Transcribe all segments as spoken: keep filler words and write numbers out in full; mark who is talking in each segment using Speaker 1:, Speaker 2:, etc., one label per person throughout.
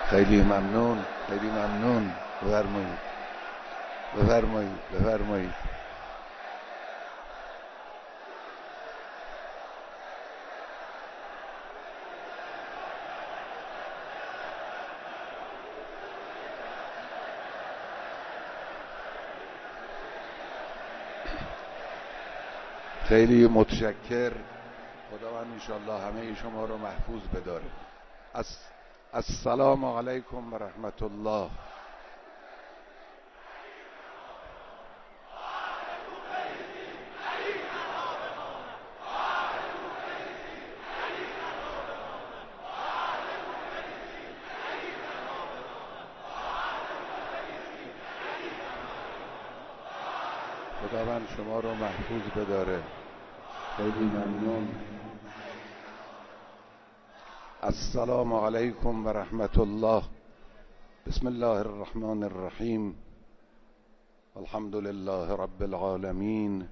Speaker 1: خیلی ممنون، خیلی ممنون. بفرمایید بفرمایید بفرمایید. خیلی متشکر. خداوند انشالله همه شما رو محفوظ بداره. از السلام علیکم و رحمت الله. خداوند شما رو محفوظ بداره. خیلی ممنون. السلام علیکم و رحمت الله. بسم الله الرحمن الرحیم. الحمد لله رب العالمین.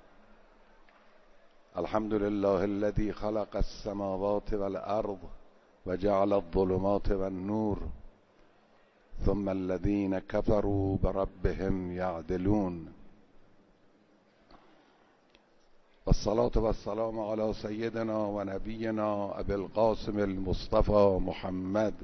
Speaker 1: الحمد لله الذي خلق السماوات والارض وجعل الظلمات والنور ثم الذين كفروا بربهم يعدلون. والصلاة والسلام على سيدنا ونبينا أبي القاسم المصطفى محمد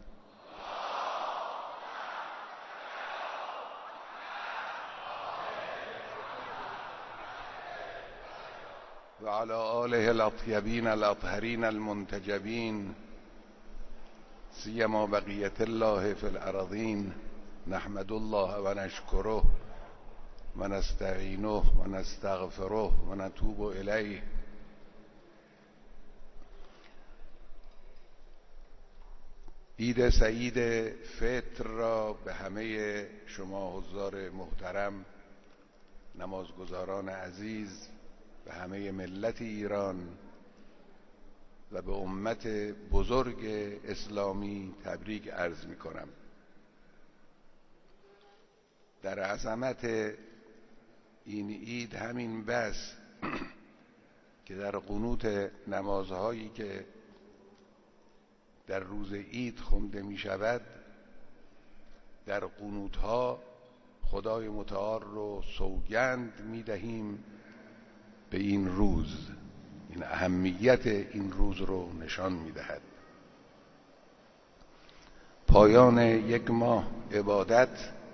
Speaker 1: وعلى آله الأطيبين الأطهرين المنتجبين سيما بقية الله في الأرضين. نحمد الله ونشكره ونستعينه ونستغفره ونتوب إليه. عید سعید فطر را به همه شما حضار محترم، نمازگزاران عزیز، به همه ملت ایران و به امت بزرگ اسلامی تبریک عرض می کنم. در عظمت این عید همین بس که در قنوت نمازهایی که در روز عید خونده می شود، در قنوتها خدای متعال رو سوگند می دهیم به این روز. این اهمیت این روز رو نشان می دهد. پایان یک ماه عبادت،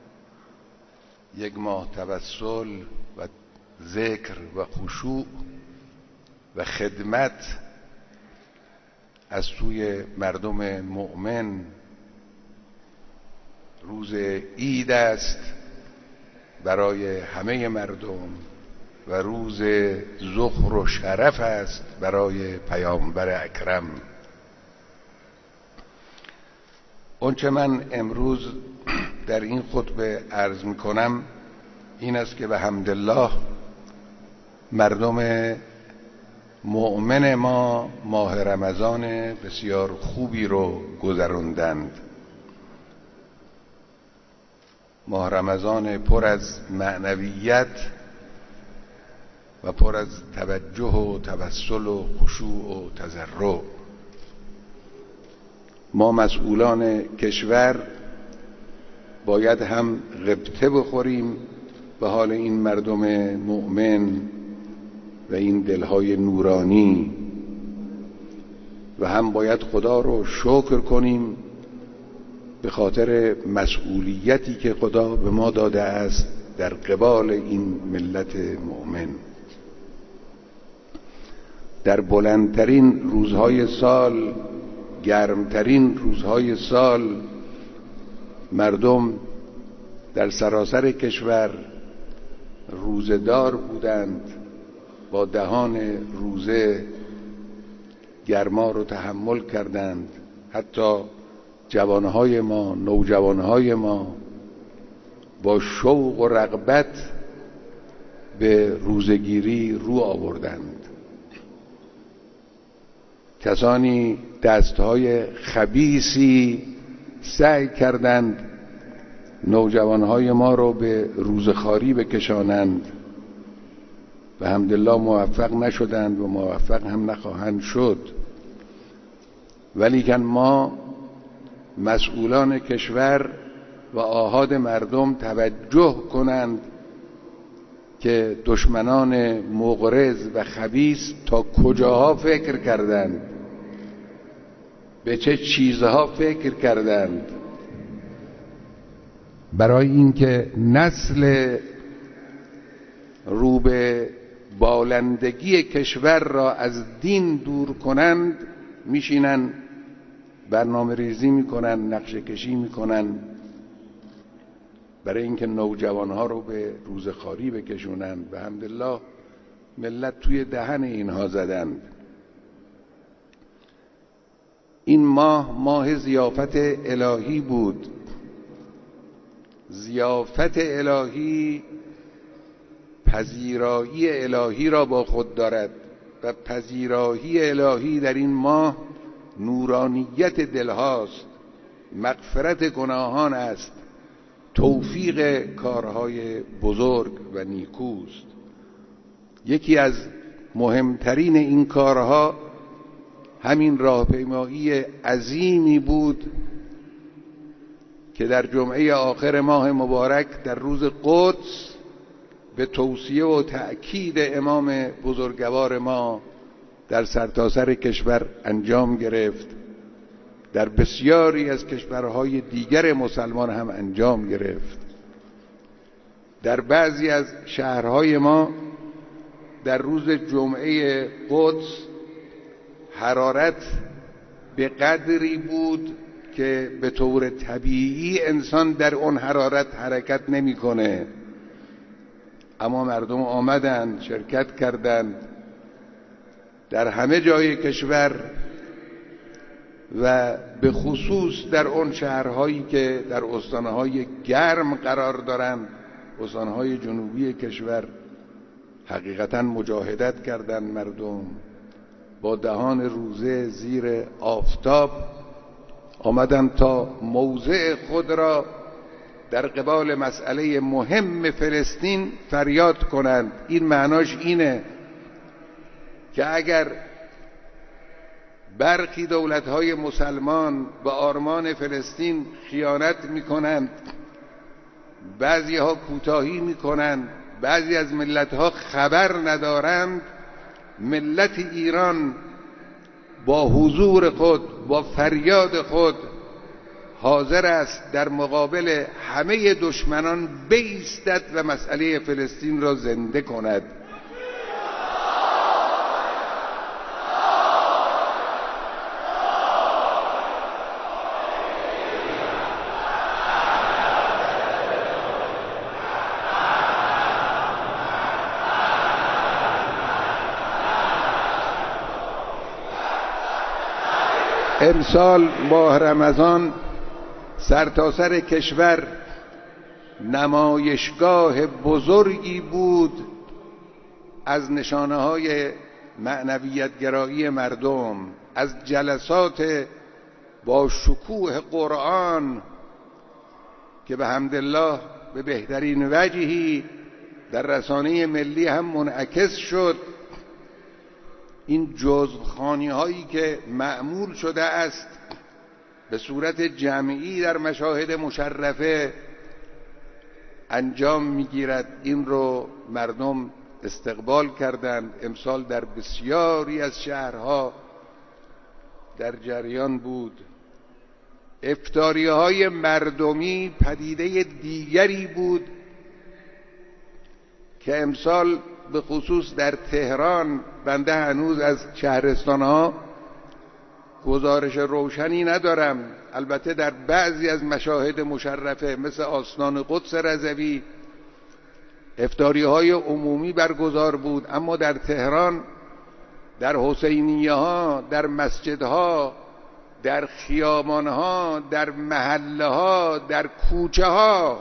Speaker 1: یک ماه توسل و ذکر و خشوع و خدمت از سوی مردم مؤمن. روز عید است برای همه مردم و روز ذخر و شرف است برای پیامبر اکرم. اونچه من امروز در این خطبه عرض می کنم این است که به حمدالله مردم مؤمن ما ماه رمضان بسیار خوبی رو گذراندند. ماه رمضان پر از معنویت و پر از توجه و توسل و خشوع و تضرع. ما مسئولان کشور باید هم غبطه بخوریم به حال این مردم مؤمن و این دلهای نورانی و هم باید خدا رو شکر کنیم به خاطر مسئولیتی که خدا به ما داده است در قبال این ملت مؤمن. در بلندترین روزهای سال، گرمترین روزهای سال، مردم در سراسر کشور روزدار بودند، با دهان روزه گرما رو تحمل کردند. حتی جوانهای ما، نوجوانهای ما با شوق و رغبت به روزگیری رو آوردند. کسانی دستهای خبیثی سعی کردند نوجوانهای ما رو به روزخواری بکشانند و الحمدلله موفق نشدند و موفق هم نخواهند شد. ولیکن ما مسئولان کشور و آحاد مردم توجه کنند که دشمنان مغرض و خبیث تا کجاها فکر کردند، به چه چیزها فکر کردند، برای اینکه نسل رو به بالندگی کشور را از دین دور کنند میشینن برنامه ریزی میکنن، نقشه کشی میکنن برای اینکه نوجوانها رو به روزخواری بکشونن. به حمدالله ملت توی دهن اینها زدند. این ماه ماه ضیافت الهی بود. ضیافت الهی پذیرایی الهی را با خود دارد و پذیرایی الهی در این ماه نورانیت دلهاست، مغفرت گناهان است، توفیق کارهای بزرگ و نیکوست. یکی از مهمترین این کارها همین راهپیمایی عظیمی بود که در جمعه آخر ماه مبارک در روز قدس به توصیه و تأکید امام بزرگوار ما در سرتاسر کشور انجام گرفت، در بسیاری از کشورهای دیگر مسلمان هم انجام گرفت. در بعضی از شهرهای ما در روز جمعه قدس حرارت به قدری بود که به طور طبیعی انسان در اون حرارت حرکت نمی‌کنه، اما مردم آمدند، شرکت کردند در همه جای کشور و به خصوص در اون شهرهایی که در استانهای گرم قرار دارند، استانهای جنوبی کشور، حقیقتاً مجاهدت کردند. مردم با دهان روزه زیر آفتاب آمدند تا موضع خود را در قبال مسئله مهم فلسطین فریاد کنند. این معناش اینه که اگر برخی دولت‌های مسلمان به آرمان فلسطین خیانت می‌کنند، بعضی‌ها کوتاهی می‌کنند، بعضی از ملت‌ها خبر ندارند، ملت ایران با حضور خود، با فریاد خود حاضر است در مقابل همه دشمنان بایستد و مسئله فلسطین را زنده کند. امسال ماه رمضان سرتاسر کشور نمایشگاه بزرگی بود از نشانه های معنویت گرایی مردم، از جلسات با شکوه قرآن که به حمدالله به بهترین وجهی در رسانه ملی هم منعکس شد. این جزوخوانی هایی که معمول شده است به صورت جمعی در مشاهد مشرفه انجام میگیرد، این رو مردم استقبال کردند. امسال در بسیاری از شهرها در جریان بود. افطاری های مردمی پدیده دیگری بود که امسال به خصوص در تهران، بنده هنوز از شهرستانها گزارش روشنی ندارم، البته در بعضی از مشاهد مشرفه مثل آستان قدس رضوی افطاری های عمومی برگزار بود، اما در تهران در حسینیه ها، در مسجدها، در خیابانها، در محله ها، در کوچه ها،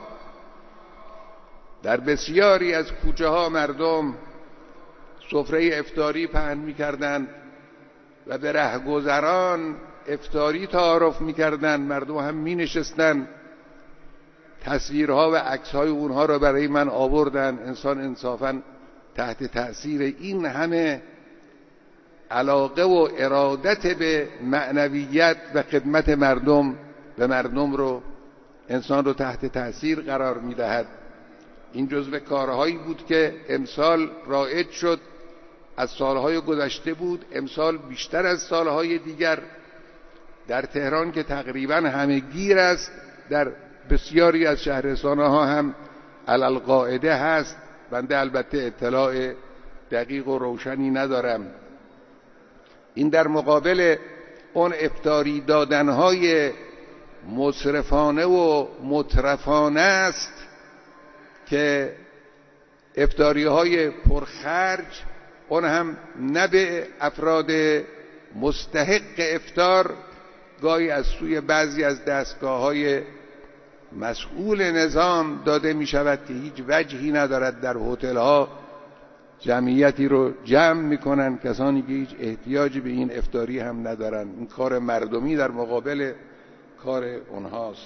Speaker 1: در بسیاری از کوچه ها مردم سفره افطاری پهن می‌کردند و به رهگذران افطاری تعارف می‌کردند. مردم هم می‌نشستند، تصویرها و عکس‌های اونها را برای من آوردند. انسان انصافاً تحت تأثیر این همه علاقه و ارادت به معنویت و خدمت مردم و مردم رو، انسان رو تحت تأثیر قرار میدهد. این جزو کارهایی بود که امسال رایج شد، از سالهای گذشته بود، امسال بیشتر از سالهای دیگر. در تهران که تقریبا همه گیر است، در بسیاری از شهرستانها هم علالقاعده هست. بنده البته اطلاع دقیق و روشنی ندارم. این در مقابل اون افطاری دادنهای مصرفانه و مترفانه است که افطاری های پرخرج، اون هم نه به افراد مستحق افطار، گاهی از سوی بعضی از دستگاه های مسئول نظام داده می شود که هیچ وجهی ندارد. در هتل ها جمعیتی رو جمع می کنند، کسانی که هیچ احتیاجی به این افطاری هم ندارند. این کار مردمی در مقابل کار اونهاست.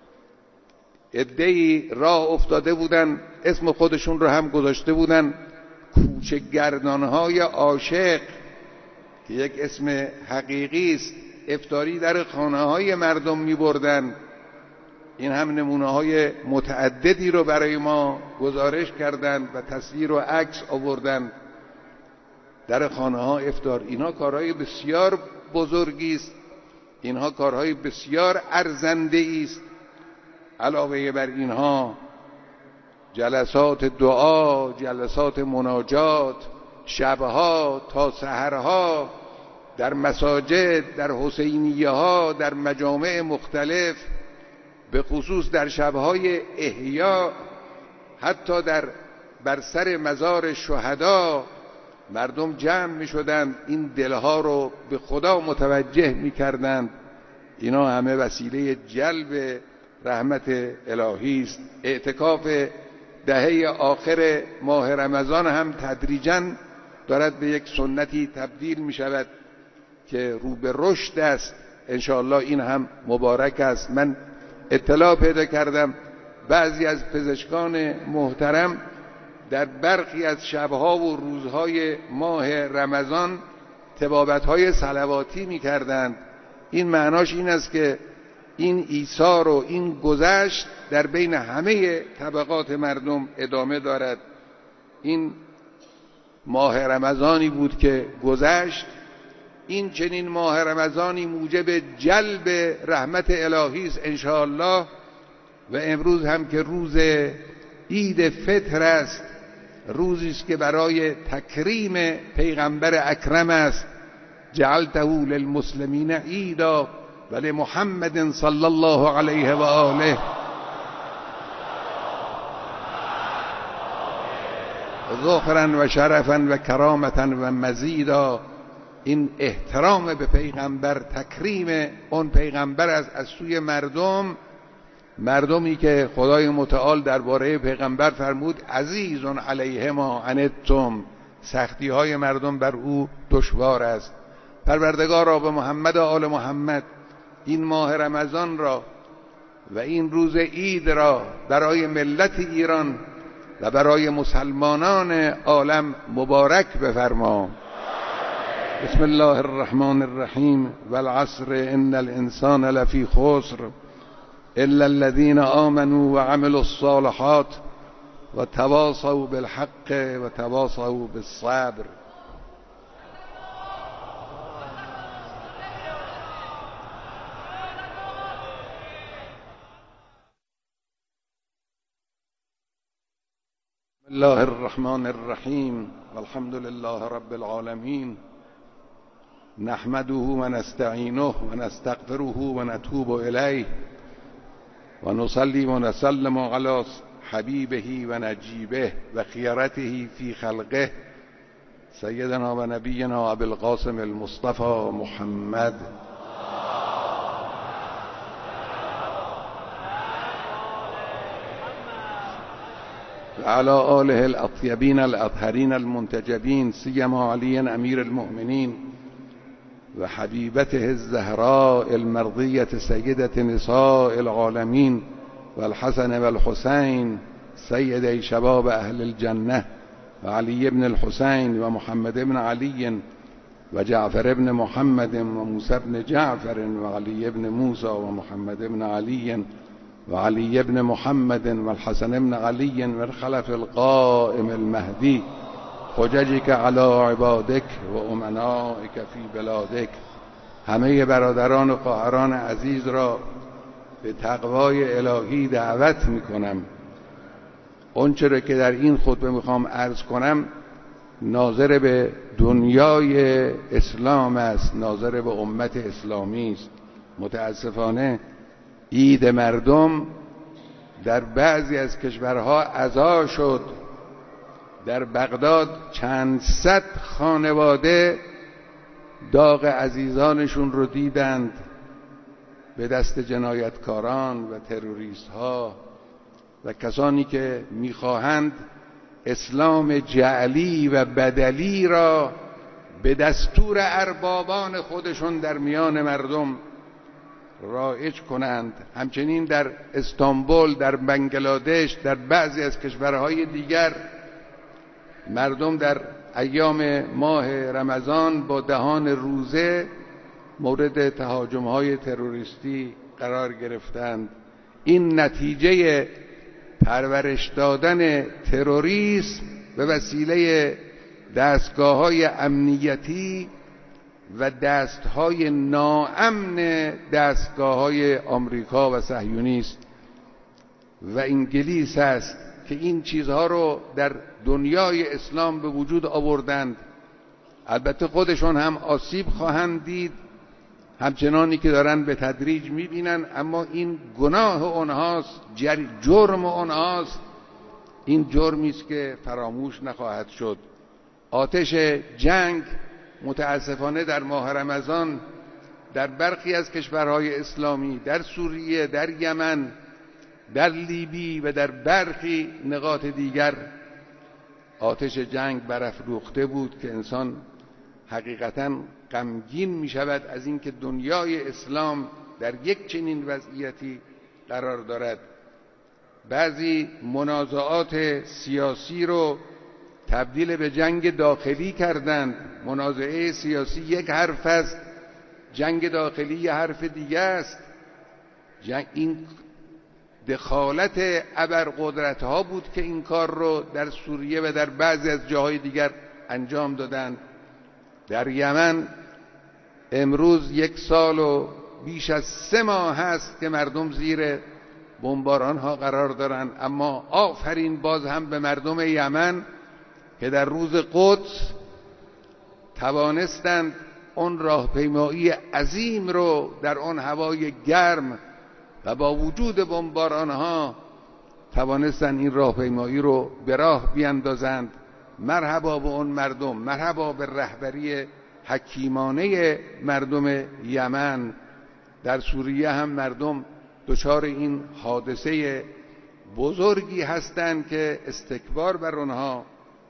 Speaker 1: عده‌ای راه افتاده بودن، اسم خودشون رو هم گذاشته بودن کوچه گردانهای عاشق، که یک اسم حقیقی است. افطاری در خانه های مردم می بردن. این هم نمونه های متعددی رو برای ما گزارش کردند و تصویر و عکس آوردن. در خانه ها افطار، اینها کارهای بسیار بزرگی است، اینها کارهای بسیار ارزنده است. علاوه بر اینها جلسات دعا، جلسات مناجات، شبها تا سحرها در مساجد، در حسینیه ها، در مجامع مختلف، به خصوص در شبهای احیا، حتی در بر سر مزار شهدا مردم جمع می شدند، این دلها رو به خدا متوجه می کردند. اینا همه وسیله جلب رحمت الهی است. اعتکاف دهه آخر ماه رمضان هم تدریجاً دارد به یک سنتی تبدیل می شود که رو به رشد است. انشاءالله این هم مبارک است. من اطلاع پیدا کردم بعضی از پزشکان محترم در برخی از شبها و روزهای ماه رمضان طبابت‌های صلواتی می‌کردند. این معناش این است که این ایثار و این گذشت در بین همه طبقات مردم ادامه دارد. این ماه رمضانی بود که گذشت. این چنین ماه رمضانی موجب جلب رحمت الهی است انشاءالله. و امروز هم که روز عید فطر است، روزی است که برای تکریم پیغمبر اکرم است. جعلته للمسلمین عیدا و لمحمد صلی الله علیه و آله ذخرا و شرفا و کرامتا و مزیدا. این احترام به پیغمبر، تکریم اون پیغمبر از از سوی مردم، مردمی که خدای متعال درباره پیغمبر فرمود عزیز علیه ما عنتم، سختی های مردم بر او دشوار است. پروردگارا به محمد و آل محمد این ماه رمضان را و این روز عید را برای ملت ایران و برای مسلمانان عالم مبارک بفرما. بسم الله الرحمن الرحیم والعصر ان الانسان لفی خسر الا الذين آمنوا وعملوا الصالحات وتواصوا بالحق وتواصوا بالصبر. بسم الله الرحمن الرحیم والحمد لله رب العالمین نحمده و نستعینه و نستغفره و نتوب الیه و نصلی و نسلم علی حبیبه و نجیبه و خیرته فی خلقه سیدنا و نبینا ابی القاسم المصطفى محمد و علی آله الاطیبین الاطهرین المنتجبین سیما علی امیر المؤمنین و حبیبته الزهراء المرضیة سیدة نساء العالمین و الحسن و الحسین سیدی شباب اهل الجنه و علی بن الحسین و محمد بن علی و جعفر ابن محمد و موسی ابن جعفر و علی ابن موسی و محمد ابن علی و علی ابن محمد و الحسن ابن علی و خلف القائم المهدی حججک علی عبادک و امنائک فی بلادک. همه برادران و خواهران عزیز را به تقوای الهی دعوت میکنم. اون چرا که در این خطبه میخوام عرض کنم ناظر به دنیای اسلام است، ناظر به امت اسلامی است. متاسفانه عید مردم در بعضی از کشورها عزا شد. در بغداد چند صد خانواده داغ عزیزانشون رو دیدند به دست جنایتکاران و تروریست ها و کسانی که میخواهند اسلام جعلی و بدلی را به دستور اربابان خودشون در میان مردم رایج کنند. همچنین در استانبول، در بنگلادش، در بعضی از کشورهای دیگر مردم در ایام ماه رمضان با دهان روزه مورد تهاجم‌های تروریستی قرار گرفتند. این نتیجه پرورش دادن تروریسم به وسیله دستگاه‌های امنیتی و دستهای ناامن دستگاه‌های آمریکا و صهیونیست و انگلیس است که این چیزها رو در دنیای اسلام به وجود آوردند. البته خودشون هم آسیب خواهند دید همچنانی که دارن به تدریج میبینن، اما این گناه اونهاست، جرم اونهاست. این جرمی است که فراموش نخواهد شد. آتش جنگ متاسفانه در ماه رمضان در برخی از کشورهای اسلامی، در سوریه، در یمن، در لیبی و در برخی نقاط دیگر آتش جنگ برافروخته بود که انسان حقیقتاً غمگین می شود از اینکه دنیای اسلام در یک چنین وضعیتی قرار دارد. بعضی منازعات سیاسی رو تبدیل به جنگ داخلی کردند. منازعه سیاسی یک حرف است، جنگ داخلی یک حرف دیگه است. جنگ این دخالت ابرقدرت ها بود که این کار رو در سوریه و در بعضی از جاهای دیگر انجام دادند. در یمن امروز یک سال و بیش از سه ماه هست که مردم زیر بمباران ها قرار دارند، اما آفرین باز هم به مردم یمن که در روز قدس توانستند اون راهپیمایی عظیم رو در اون هوای گرم و با وجود بمباران ها توانستند این راهپیمایی رو به راه بیاندازند. مرحبا به اون مردم، مرحبا به رهبری حکیمانه مردم یمن. در سوریه هم مردم دچار این حادثه بزرگی هستند که استکبار بر آنها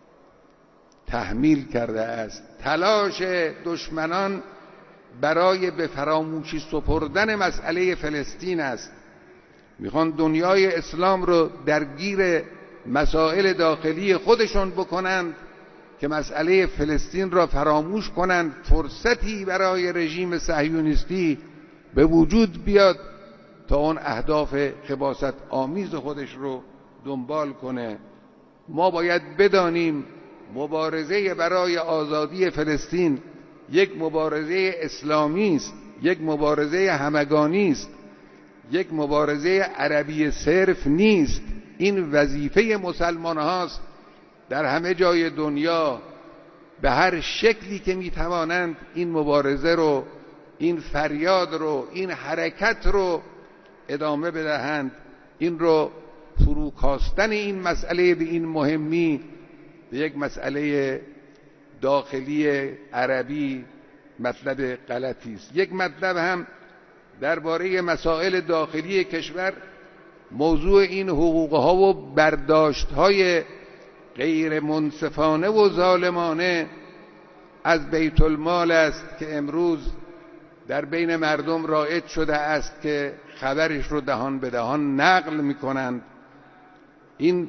Speaker 1: تحمیل کرده است. تلاش دشمنان برای به فراموشی سپردن مسئله فلسطین است. میخوان دنیای اسلام رو درگیر مسائل داخلی خودشون بکنند که مسئله فلسطین را فراموش کنند، فرصتی برای رژیم صهیونیستی به وجود بیاد تا اون اهداف خباثت آمیز خودش رو دنبال کنه. ما باید بدانیم مبارزه برای آزادی فلسطین یک مبارزه اسلامی است، یک مبارزه همگانی است، یک مبارزه عربی صرف نیست. این وظیفه مسلمان هاست در همه جای دنیا به هر شکلی که میتوانند این مبارزه رو، این فریاد رو، این حرکت رو ادامه بدهند. این رو فروکاستن این مسئله به این مهمی به یک مسئله داخلی عربی مطلب غلطی است. یک مطلب هم درباره مسائل داخلی کشور موضوع این حقوقها و برداشت‌های غیر منصفانه و ظالمانه از بیت المال است که امروز در بین مردم رایج شده است که خبرش رو دهان به دهان نقل می‌کنند. این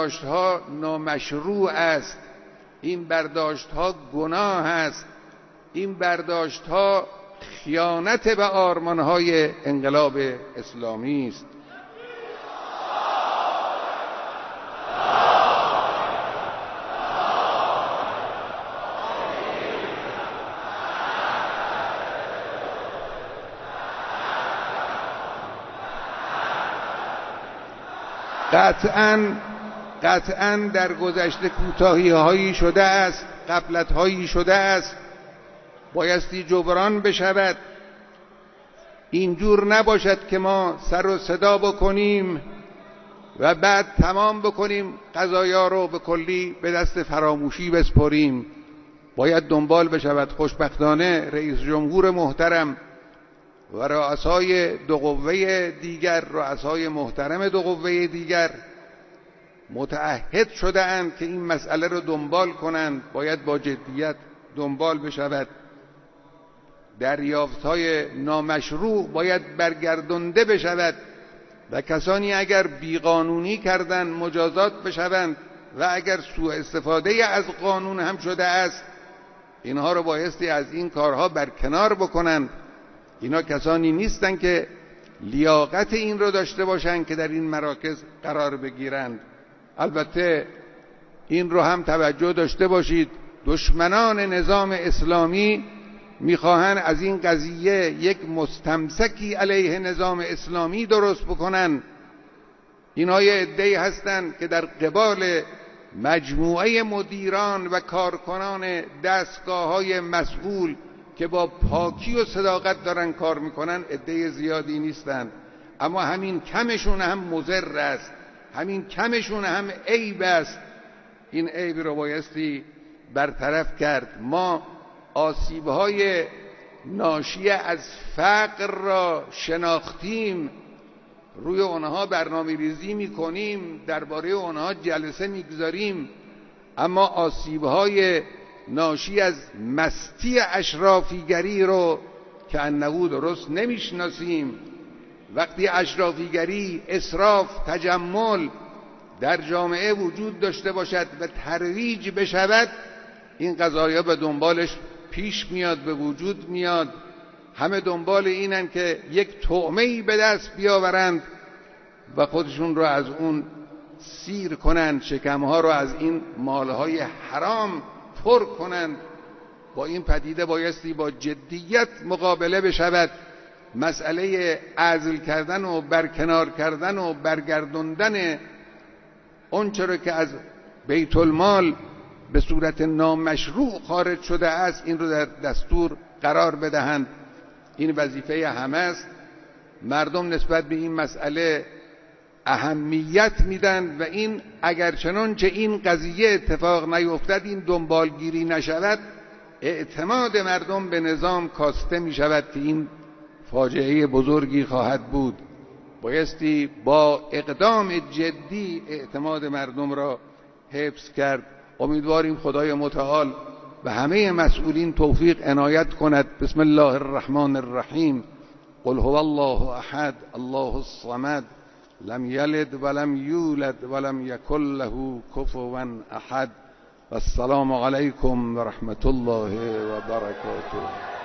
Speaker 1: برداشت‌ها نامشروع است، این برداشت‌ها گناه است، این برداشت ها خیانت به آرمان های انقلاب اسلامی است. قطعاً قطعاً در گذشته کوتاهی هایی شده است، غفلت هایی شده است، بایستی جبران بشود. اینجور نباشد که ما سر و صدا بکنیم و بعد تمام بکنیم قضایا رو به کلی به دست فراموشی بسپریم. باید دنبال بشود. خوشبختانه رئیس جمهور محترم و رؤسای دو قوه دیگر، رؤسای محترم دو قوه دیگر متعهد شده اند که این مسئله رو دنبال کنند. باید با جدیت دنبال بشود. دریافت‌های نامشروع باید برگردانده بشود و کسانی اگر بیقانونی کردند مجازات بشوند و اگر سوء استفاده از قانون هم شده است اینها رو بایستی از این کارها برکنار بکنند. اینا کسانی نیستند که لیاقت این رو داشته باشند که در این مراکز قرار بگیرند. البته این رو هم توجه داشته باشید، دشمنان نظام اسلامی میخواهند از این قضیه یک مستمسکی علیه نظام اسلامی درست بکنن. اینها یه عده‌ای هستند که در قبال مجموعه مدیران و کارکنان دستگاه‌های مسئول که با پاکی و صداقت دارن کار میکنن عده زیادی نیستند، اما همین کمشون هم مضر است، همین کمشون هم عیب است. این عیب رو بایستی برطرف کرد. ما آسیب‌های ناشی از فقر را شناختیم، روی اونها برنامه ریزی میکنیم، درباره اونها جلسه میگذاریم، اما آسیب‌های ناشی از مستی اشرافیگری رو که انه درست نمیشناسیم. وقتی اشرافیگری، اسراف، تجمل در جامعه وجود داشته باشد و ترویج بشود، این قضایا به دنبالش پیش میاد، به وجود میاد. همه دنبال اینن که یک طعمه‌ای به دست بیاورند و خودشون رو از اون سیر کنند، شکمها رو از این مالهای حرام پر کنند. با این پدیده بایستی با جدیت مقابله بشود. مسئله عزل کردن و برکنار کردن و برگردوندن اون چرا که از بیت المال به صورت نامشروع خارج شده است، این رو در دستور قرار بدهند. این وظیفه همه است. مردم نسبت به این مسئله اهمیت میدن و این اگر چنانچه این قضیه اتفاق نیفتد، این دنبالگیری نشود، اعتماد مردم به نظام کاسته می شود که این فاجعه بزرگی خواهد بود. بایستی با اقدام جدی اعتماد مردم را حفظ کرد. امیدواریم خدای متعال به همه مسئولین توفیق عنایت کند. بسم الله الرحمن الرحیم. قل هو الله احد الله الصمد لم یلد ولم یولد ولم یکن له کفوا احد. و السلام علیکم و رحمت الله و برکاته.